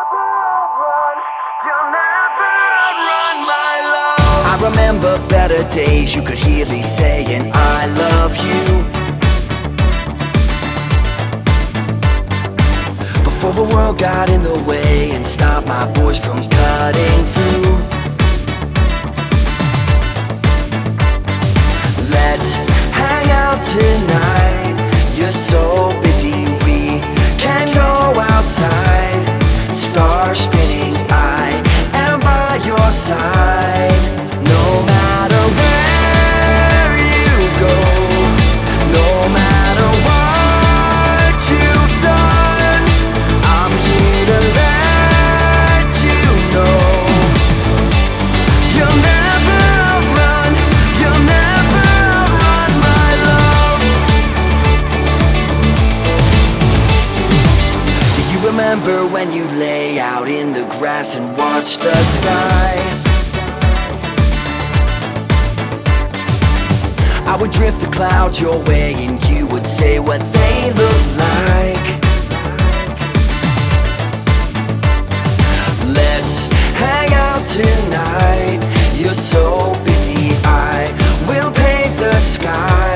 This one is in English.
I remember better days, you could hear me saying I love you. Before the world got in the way and stopped my voice from cutting through. Let's hang out tonight, you're so busy we can go outside. Stars spinning, I am by your side. No matter where you go, no matter what you've done, I'm here to let you know. You'll never run, you'll never run, my love. Do you remember when you lay out in the grass and watch the sky? I would drift the clouds your way and you would say what they look like. Let's hang out tonight, you're so busy I will paint the sky.